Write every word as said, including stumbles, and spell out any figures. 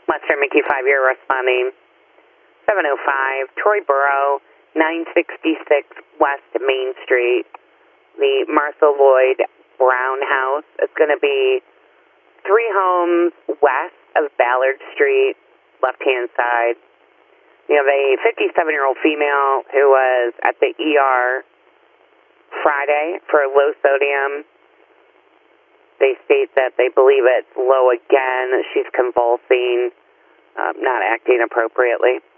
Western Mickey five, you're responding. seven oh five, Troy Borough, nine sixty-six West Main Street. The Martha Lloyd Brown house. It's going to be three homes west of Ballard Street, left-hand side. You have a fifty-seven-year-old female who was at the E R Friday for low sodium. They state that they believe it's low again. She's convulsing, um, not acting appropriately.